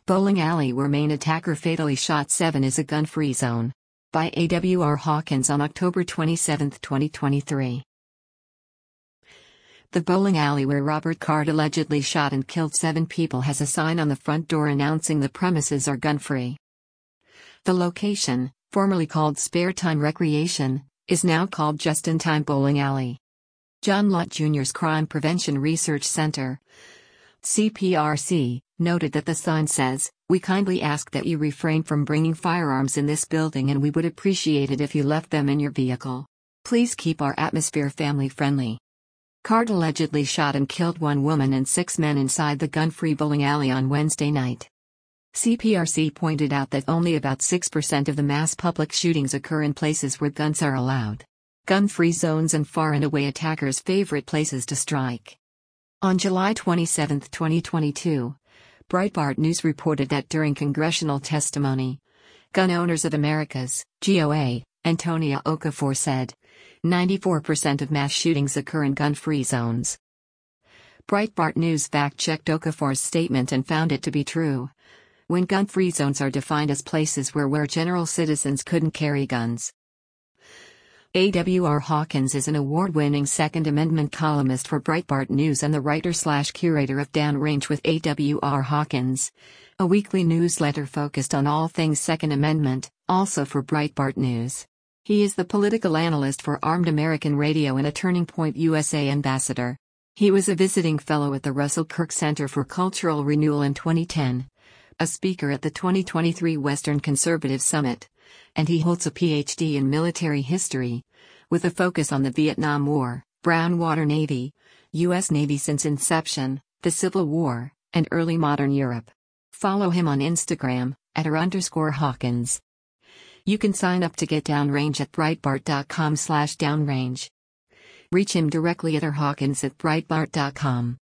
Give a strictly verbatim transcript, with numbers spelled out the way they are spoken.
Bowling alley where main attacker fatally shot seven is a gun-free zone. By A W R Hawkins on October twenty-seventh, twenty twenty-three. The bowling alley where Robert Card allegedly shot and killed seven people has a sign on the front door announcing the premises are gun-free. The location, formerly called Spare Time Recreation, is now called Just in Time Bowling Alley. John Lott Junior's Crime Prevention Research Center, C P R C, noted that the sign says, "We kindly ask that you refrain from bringing firearms in this building and we would appreciate it if you left them in your vehicle. Please keep our atmosphere family-friendly." Card allegedly shot and killed one woman and six men inside the gun-free bowling alley on Wednesday night. C P R C pointed out that only about six percent of the mass public shootings occur in places where guns are allowed. Gun-free zones and far and away attackers' favorite places to strike. On July twenty-seventh, twenty twenty-two, Breitbart News reported that during congressional testimony, Gun Owners of America's G O A, Antonia Okafor said, ninety-four percent of mass shootings occur in gun-free zones. Breitbart News fact-checked Okafor's statement and found it to be true. When gun-free zones are defined as places where where general citizens couldn't carry guns. A W R Hawkins is an award-winning Second Amendment columnist for Breitbart News and the writer-slash-curator of Downrange with A W R Hawkins, a weekly newsletter focused on all things Second Amendment, also for Breitbart News. He is the political analyst for Armed American Radio and a Turning Point U S A ambassador. He was a visiting fellow at the Russell Kirk Center for Cultural Renewal in twenty ten, a speaker at the twenty twenty-three Western Conservative Summit, and he holds a P H D in military history, with a focus on the Vietnam War, Brown Water Navy, U S Navy since inception, the Civil War, and early modern Europe. Follow him on Instagram, at r underscore Hawkins. You can sign up to get Downrange at breitbart.com slash downrange. Reach him directly at rhawkins at breitbart dot com.